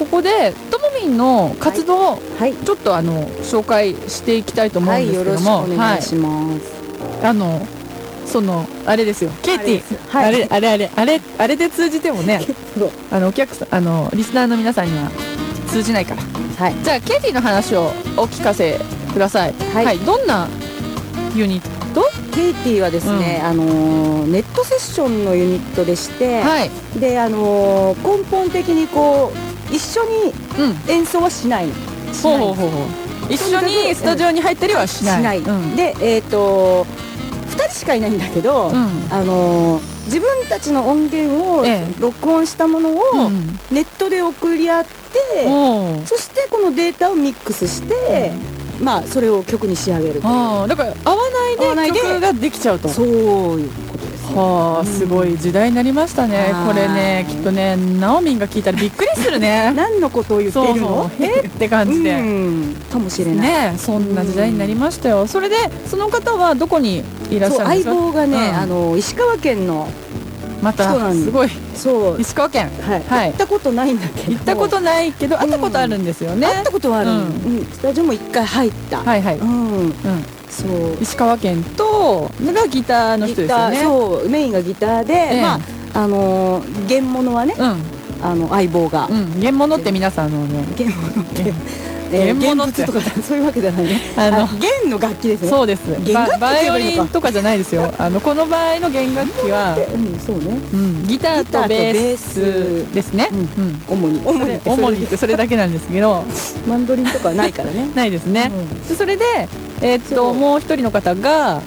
こでともみんの活動、 はい、 ちょっと紹介していきたいと思うんですけども、 よろしくお願いします。 あれですよ、ケイティ、あれで通じてもねお客さんリスナーの皆さんには通じないから、はい、じゃあケイティの話をお聞かせください。はい、はい、どんなユニット？ ケイティはですね、ネットセッションのユニットでして、はい、で根本的にこう一緒に演奏はしない。 一緒にスタジオに入ったりはしない。 で2人しかいないんだけど、自分たちの音源を録音したものをネットで送り合って、そしてこのデータをミックスして、それを曲に仕上げる。だから合わないで曲ができちゃうと。 そういうことです。 はあ、すごい時代になりましたね。これね、きっとね、ナオミンが聞いたらびっくりするね。 何のことを言ってるの？ って感じで、 かもしれないね。そんな時代になりましたよ。それでその方はどこにいらっしゃるんですか？ 相棒がね、石川県のまたすごい。そう、石川県、 行ったことないんだけど。 行ったことないけど会ったことあるんですよね。 会ったことはある。スタジオも1回入った。そう石川県とがギターの人ですよね。 そう、メインがギターで、弦物はね、相棒が。 弦物って皆さん弦物って弦物ってとかそういうわけじゃないね。弦の楽器ですね。 そうです。バイオリンとかじゃないですよ。この場合の弦楽器はそうね、 ギターとベースですね。 主にってそれだけなんですけど、 マンドリンとかないからね。 ないですね。それでもう一人の方が、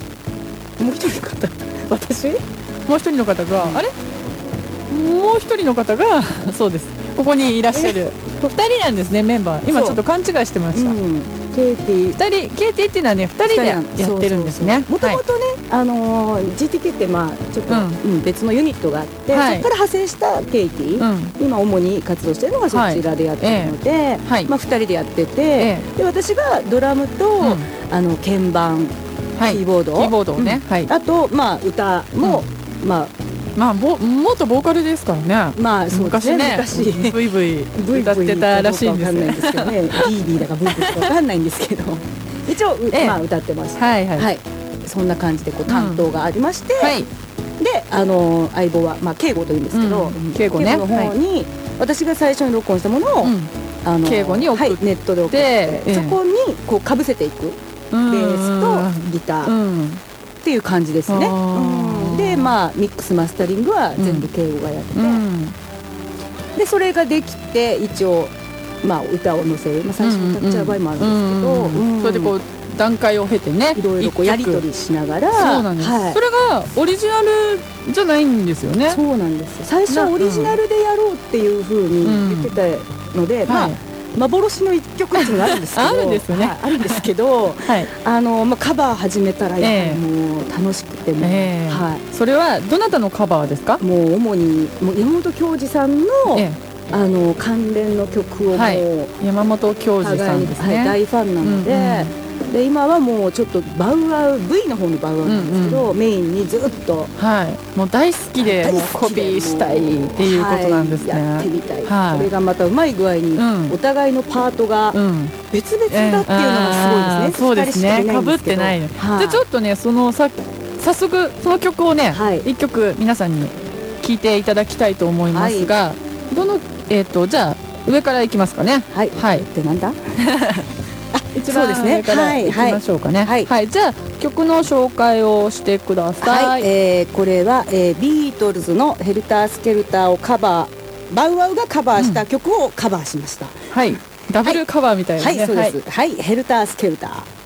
私？ もう一人の方が、あれ？もう一人の方がそうです。ここにいらっしゃる2人なんですね、メンバー。今ちょっと勘違いしてました。ケイティっていうのはね、2人でやってるんですね。 もともとね、GTK ってちょっと別のユニットがあって、そこから派生したケイティ、今主に活動してるのがそちらでやってるので、2人でやってて、で私がドラムと鍵盤、キーボードをね、あと歌も元ボーカルですからね。昔ね、ブイブイ歌ってたらしいんですよ。 ビービーだかブーブーだか分かんないんですけど、一応歌ってました。そんな感じで担当がありまして、で相棒は敬吾というんですけど、敬吾の方に私が最初に録音したものを敬吾に送って、 ネットで送って、そこにこうかぶせていくベースとギターっていう感じですね。でミックスマスタリングは全部敬吾がやって、でそれができて一応歌を載せる、最初に歌っちゃう場合もあるんですけど、 それでこう段階を経てね、 いろいろやり取りしながら、 そうなんです。それがオリジナルじゃないんですよね。 そうなんです。最初オリジナルでやろうっていう風に言ってたので、幻の一曲っていうのがあるんですけど、 あるんですよね。 あるんですけど、カバー始めたらもう楽しくても、 それはどなたのカバーですか？ もう主に山本恭二さんの関連の曲をもう山本恭二さんですね。 大ファンなので。で今はもうちょっとバウアウ V の方のバウアウなんですけど、メインにずっともう大好きでもうコピーしたいっていうことなんですね。 やってみたい。これがまたうまい具合にお互いのパートが別々だっていうのがすごいですね。 そうですね。被ってない。じゃあちょっとね、早速その曲をね、一曲皆さんに聴いていただきたいと思いますが、じゃあ上からいきますかね。 ってなんだ？ 一番上からいきましょうかね。じゃあ曲の紹介をしてください。 これはビートルズのヘルタースケルターをバウアウがカバーした曲をカバーしました。 ダブルカバーみたいなね。 そうです。ヘルタースケルター。